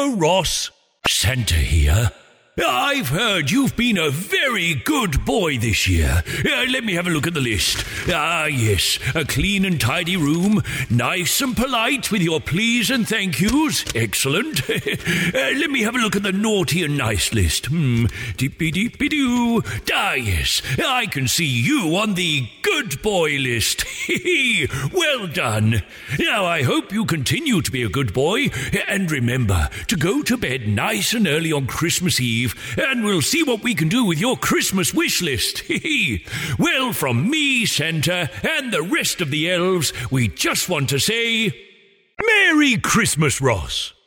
Hello, Ross. Santa here. I've heard you've been a very good boy this year. Let me have a look at the list. Yes, a clean and tidy room, nice and polite with your please and thank yous. Excellent. Let me have a look at the naughty and nice list. Deepy-deepy-doo. Yes, I can see you on the good boy list. Well done. Now, I hope you continue to be a good boy, and remember to go to bed nice and early on Christmas Eve, and we'll see what we can do with your Christmas wish list. Well, from me, Santa, and the rest of the elves, we just want to say, Merry Christmas, Ross.